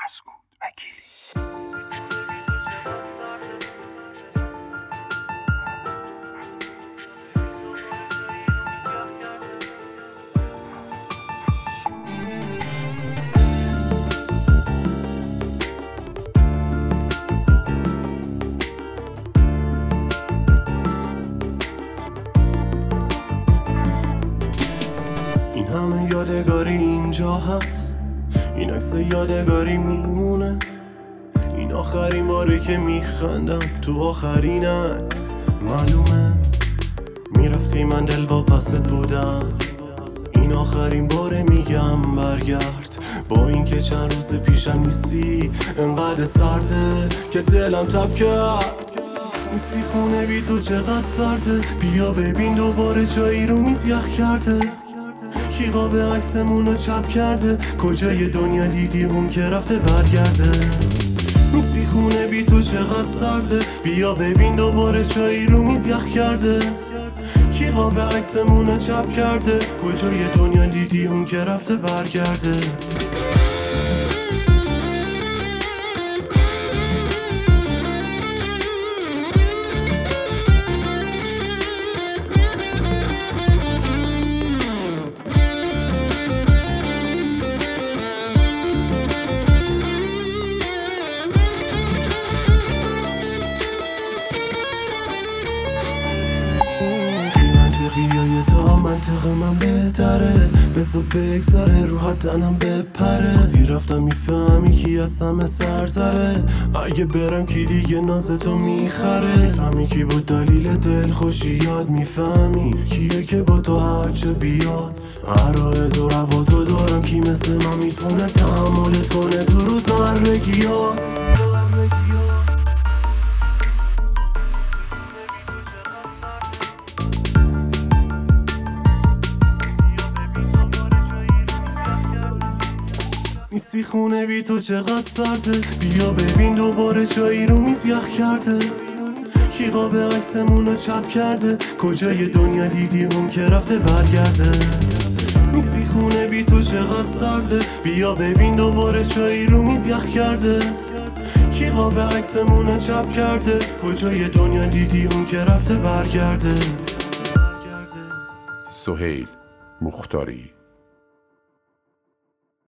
مسعود وکیلی. این همه یادگاری اینجا هست، این عکس یادگاری میمونه، این آخرین باره که میخندم تو آخرین عکس. معلومه میرفتی من دل واپست بودم، این آخرین باره میگم برگرد. با اینکه چند روز پیشم نیستی، انقدر سرده که دلم تب کرد. نیستی خونه بی تو چقدر سرده، بیا ببین دوباره جایی رو میز یخ کرده. کی قاب عکسمونو چپ کرده، کجای دنیا دیدی اون که رفته برگرده. نیستی خونه بی تو چقدر سرده، بیا ببین دوباره چایی رو میز یخ کرده. کی قاب عکسمونو چپ کرده، کجای دنیا دیدی اون که رفته برگرده. قیای تا منطق من بهتره، بذار بگذره رو حدنم بپره. وقتی رفتم میفهمی کی از همه سرتره، اگه برم کی دیگه نازتو میخره. میفهمی کی بود دلیل دل خوشی یاد، میفهمی کیه که با تو هرچه بیاد. هر راه تو روا تو دارم، کی مثل من میتونه تحملت کنه تو روزمرگی ها. نیستی خونه بی تو چقدر سرده، بیا ببین دوباره جایی رو میز یخ کرده. کی قاب عکسمونو چپ کرده، کجای دنیا دیدی اون که رفته برگرده. نیستی خونه بی تو چقدر سرده، بیا ببین دوباره جایی رو میز یخ کرده. کی قاب عکسمونو چپ کرده، کجای دنیا دیدی اون که رفته برگرده. سهیل مختاری.